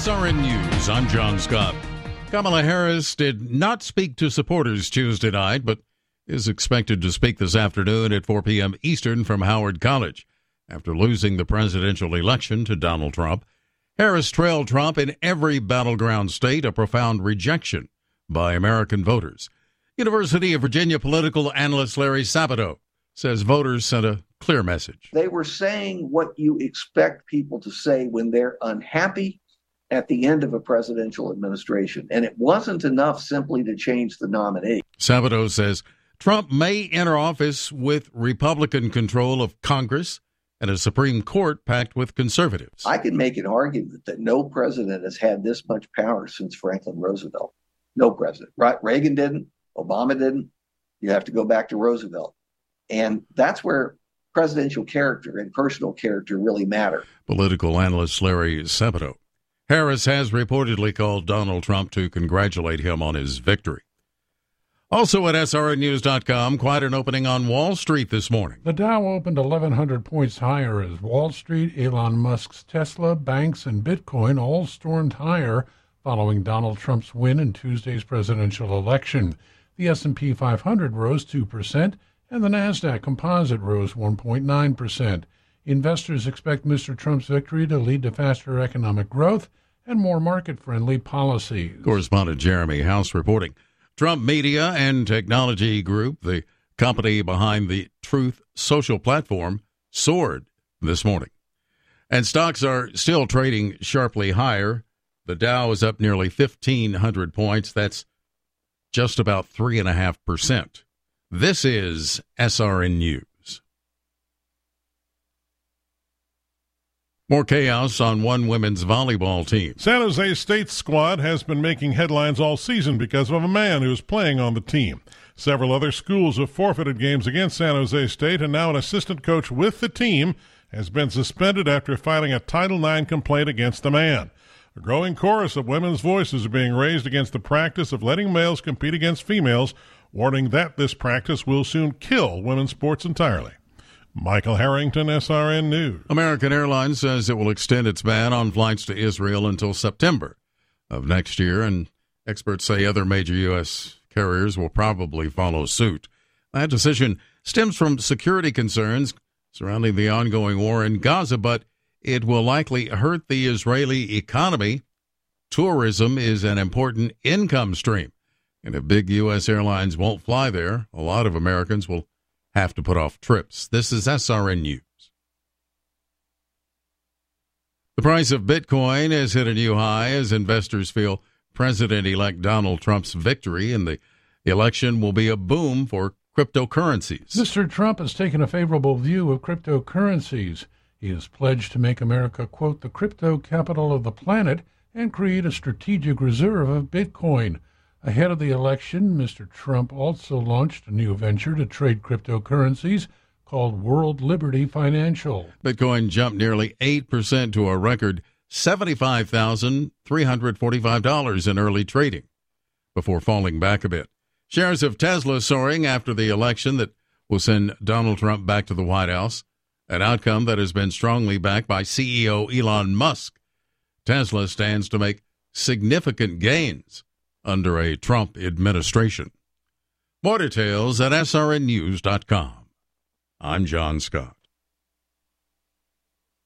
SRN News, I'm John Scott. Kamala Harris did not speak to supporters Tuesday night, but is expected to speak this afternoon at 4 p.m. Eastern from Howard College. After losing the presidential election to Donald Trump, Harris trailed Trump in every battleground state, a profound rejection by American voters. University of Virginia political analyst Larry Sabato says voters sent a clear message. They were saying what you expect people to say when they're unhappy at the end of a presidential administration. And it wasn't enough simply to change the nominee. Sabato says Trump may enter office with Republican control of Congress and a Supreme Court packed with conservatives. I can make an argument that no president has had this much power since Franklin Roosevelt. No president. Right? Reagan didn't. Obama didn't. You have to go back to Roosevelt. And that's where presidential character and personal character really matter. Political analyst Larry Sabato. Harris has reportedly called Donald Trump to congratulate him on his victory. Also at SRNnews.com, quite an opening on Wall Street this morning. The Dow opened 1,100 points higher as Wall Street, Elon Musk's Tesla, banks, and Bitcoin all stormed higher following Donald Trump's win in Tuesday's presidential election. The S&P 500 rose 2%, and the Nasdaq Composite rose 1.9%. Investors expect Mr. Trump's victory to lead to faster economic growth and more market-friendly policies. Correspondent Jeremy House reporting. Trump Media and Technology Group, the company behind the Truth Social platform, soared this morning. And stocks are still trading sharply higher. The Dow is up nearly 1,500 points. That's just about 3.5%. This is SRN News. More chaos on one women's volleyball team. San Jose State's squad has been making headlines all season because of a man who's playing on the team. Several other schools have forfeited games against San Jose State, and now an assistant coach with the team has been suspended after filing a Title IX complaint against the man. A growing chorus of women's voices are being raised against the practice of letting males compete against females, warning that this practice will soon kill women's sports entirely. Michael Harrington, SRN News. American Airlines says it will extend its ban on flights to Israel until September of next year, and experts say other major U.S. carriers will probably follow suit. That decision stems from security concerns surrounding the ongoing war in Gaza, but it will likely hurt the Israeli economy. Tourism is an important income stream, and if big U.S. airlines won't fly there, a lot of Americans will have to put off trips. This is SRN News. The price of Bitcoin has hit a new high as investors feel President-elect Donald Trump's victory in the election will be a boom for cryptocurrencies. Mr. Trump has taken a favorable view of cryptocurrencies. He has pledged to make America, quote, the crypto capital of the planet and create a strategic reserve of Bitcoin. Ahead of the election, Mr. Trump also launched a new venture to trade cryptocurrencies called World Liberty Financial. Bitcoin jumped nearly 8% to a record $75,345 in early trading before falling back a bit. Shares of Tesla soaring after the election that will send Donald Trump back to the White House, an outcome that has been strongly backed by CEO Elon Musk. Tesla stands to make significant gains under a Trump administration. More details at srnnews.com. I'm John Scott.